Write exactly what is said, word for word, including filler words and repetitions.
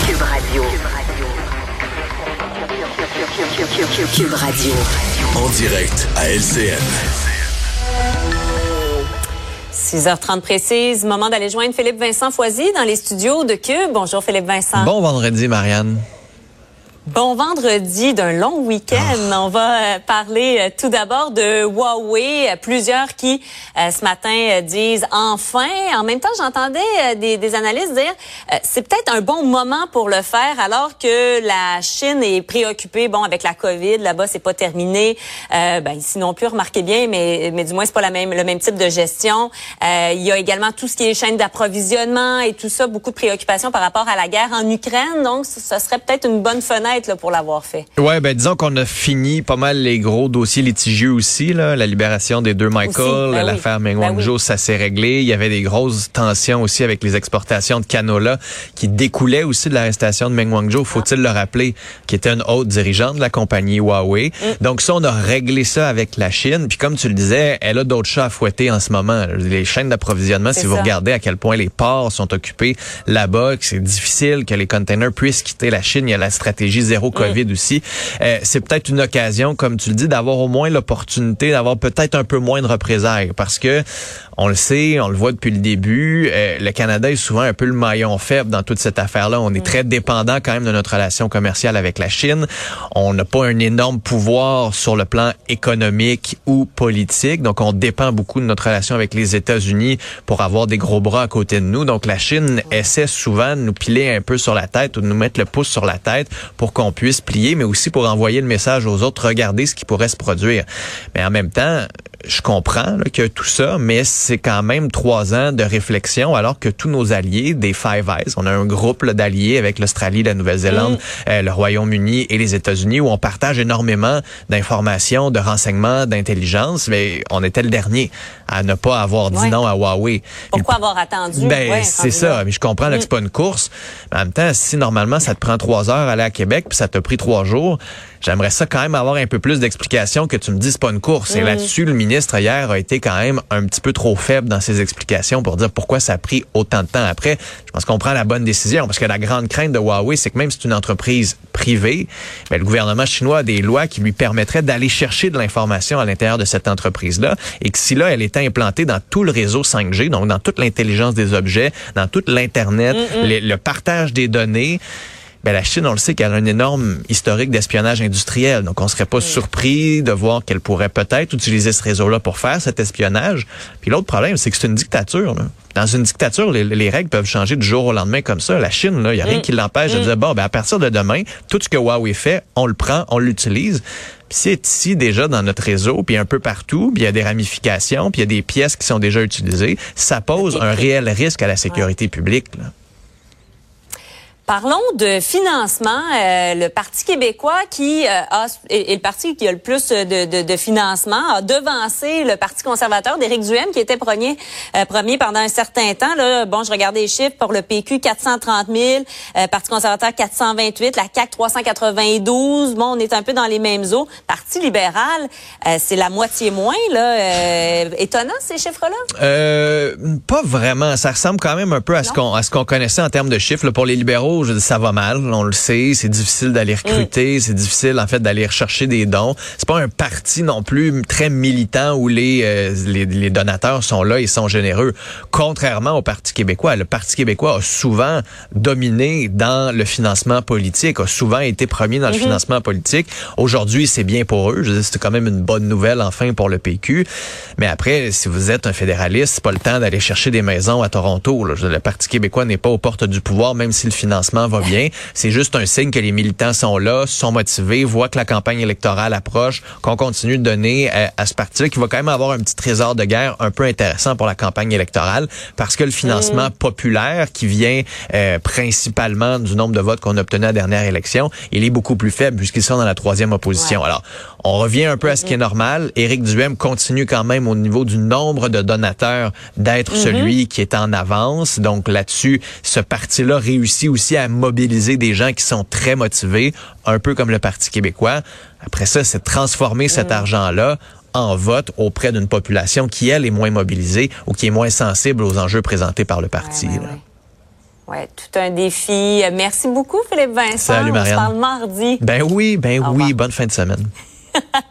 Cube Radio. Cube Radio. En direct à L C N. six heures trente précise, moment d'aller joindre Philippe Vincent Foisy dans les studios de Cube. Bonjour Philippe Vincent. Bon vendredi Marianne. Bon vendredi d'un long week-end. Oh. On va euh, parler euh, tout d'abord de Huawei. Euh, plusieurs qui, euh, ce matin, euh, disent enfin. En même temps, j'entendais euh, des, des analystes dire euh, c'est peut-être un bon moment pour le faire alors que la Chine est préoccupée. Bon, avec la COVID, là-bas, c'est pas terminé. Euh, ben, ici non plus, remarquez bien, mais, mais du moins, c'est pas la même, le même type de gestion. Euh, il y a également tout ce qui est chaîne d'approvisionnement et tout ça. Beaucoup de préoccupations par rapport à la guerre en Ukraine. Donc, ce serait peut-être une bonne fenêtre là, pour l'avoir fait. Ouais, ben disons qu'on a fini pas mal les gros dossiers litigieux aussi là, la libération des deux Michael, ben l'affaire oui. Meng Wanzhou, ben oui. Ça s'est réglé. Il y avait des grosses tensions aussi avec les exportations de canola qui découlaient aussi de l'arrestation de Meng Wanzhou, faut-il ah. le rappeler, qui était une haute dirigeante de la compagnie Huawei. Mm. Donc ça, on a réglé ça avec la Chine. Puis comme tu le disais, elle a d'autres chats à fouetter en ce moment. Les chaînes d'approvisionnement, c'est si ça. Vous regardez à quel point les ports sont occupés là-bas, que c'est difficile que les containers puissent quitter la Chine. Il y a la stratégie zéro COVID mmh. aussi. Euh, c'est peut-être une occasion, comme tu le dis, d'avoir au moins l'opportunité d'avoir peut-être un peu moins de représailles parce que on le sait, on le voit depuis le début, euh, le Canada est souvent un peu le maillon faible dans toute cette affaire-là. On est mmh. très dépendant quand même de notre relation commerciale avec la Chine. On n'a pas un énorme pouvoir sur le plan économique ou politique, donc on dépend beaucoup de notre relation avec les États-Unis pour avoir des gros bras à côté de nous. Donc la Chine mmh. essaie souvent de nous piler un peu sur la tête ou de nous mettre le pouce sur la tête pour qu'on puisse plier, mais aussi pour envoyer le message aux autres, regardez ce qui pourrait se produire. Mais en même temps, je comprends là, que tout ça, mais c'est quand même trois ans de réflexion, alors que tous nos alliés, des Five Eyes, on a un groupe là, d'alliés avec l'Australie, la Nouvelle-Zélande, mmh. euh, le Royaume-Uni et les États-Unis, où on partage énormément d'informations, de renseignements, d'intelligence, mais on était le dernier à ne pas avoir dit ouais. non à Huawei. Pourquoi Et, avoir attendu? Ben, ouais, c'est ça. Là. Mais je comprends là, mmh. que c'est pas une course. Mais en même temps, si normalement ça te prend trois heures à aller à Québec, puis ça t'a pris trois jours, j'aimerais ça quand même avoir un peu plus d'explications que tu me dis c'est pas une course. Mmh. Et là-dessus, le ministre hier a été quand même un petit peu trop faible dans ses explications pour dire pourquoi ça a pris autant de temps. Après, je pense qu'on prend la bonne décision parce que la grande crainte de Huawei, c'est que même si c'est une entreprise privée, ben, le gouvernement chinois a des lois qui lui permettraient d'aller chercher de l'information à l'intérieur de cette entreprise-là et que si là, elle était implantée dans tout le réseau cinq G, donc dans toute l'intelligence des objets, dans tout l'Internet, mmh. le, le partage des données, ben la Chine, on le sait qu'elle a un énorme historique d'espionnage industriel. Donc, on serait pas mmh. surpris de voir qu'elle pourrait peut-être utiliser ce réseau-là pour faire cet espionnage. Puis l'autre problème, c'est que c'est une dictature. Là. Dans une dictature, les, les règles peuvent changer du jour au lendemain comme ça. La Chine, il n'y a rien mmh. qui l'empêche mmh. de dire, bon, ben à partir de demain, tout ce que Huawei fait, on le prend, on l'utilise. Puis c'est ici déjà dans notre réseau, puis un peu partout, puis il y a des ramifications, puis il y a des pièces qui sont déjà utilisées. Ça pose un réel risque à la sécurité ouais. publique, là. Parlons de financement. Euh, le Parti québécois qui euh, a est, est le parti qui a le plus de, de, de financement a devancé le Parti conservateur d'Éric Duhaime qui était premier, euh, premier pendant un certain temps. Là, bon, je regardais les chiffres pour le P Q quatre cent trente mille, euh, Parti conservateur quatre cent vingt-huit, la C A Q trois cent quatre-vingt-douze. Bon, on est un peu dans les mêmes eaux. Parti libéral, euh, c'est la moitié moins. Là, euh, étonnant ces chiffres-là. Euh, pas vraiment. Ça ressemble quand même un peu à ce qu'on à ce qu'on connaissait en termes de chiffres là, pour les libéraux. Je dis, ça va mal, on le sait, c'est difficile d'aller recruter, mm. c'est difficile en fait d'aller rechercher des dons. C'est pas un parti non plus très militant où les, euh, les les donateurs sont là et sont généreux. Contrairement au Parti québécois, le Parti québécois a souvent dominé dans le financement politique, a souvent été premier dans mm-hmm. le financement politique. Aujourd'hui, c'est bien pour eux. Je dis, c'est quand même une bonne nouvelle enfin pour le P Q. Mais après, si vous êtes un fédéraliste, c'est pas le temps d'aller chercher des maisons à Toronto. Là. Je dis, le Parti québécois n'est pas aux portes du pouvoir, même si le financement va bien. C'est juste un signe que les militants sont là, sont motivés, voient que la campagne électorale approche, qu'on continue de donner à, à ce parti-là qui va quand même avoir un petit trésor de guerre un peu intéressant pour la campagne électorale parce que le financement mmh. populaire qui vient euh, principalement du nombre de votes qu'on a obtenu à la dernière élection, il est beaucoup plus faible puisqu'ils sont dans la troisième opposition. Ouais. Alors, on revient un peu à ce qui est normal. Éric Duhaime continue quand même au niveau du nombre de donateurs d'être mmh. celui qui est en avance. Donc là-dessus, ce parti-là réussit aussi à mobiliser des gens qui sont très motivés, un peu comme le Parti québécois. Après ça, c'est de transformer mmh. cet argent-là en vote auprès d'une population qui, elle, est moins mobilisée ou qui est moins sensible aux enjeux présentés par le parti. Ouais, ouais, ouais. Ouais, tout un défi. Merci beaucoup, Philippe Vincent. Salut, Marianne. On se parle mardi. Ben oui, ben Au oui. revoir. Bonne fin de semaine.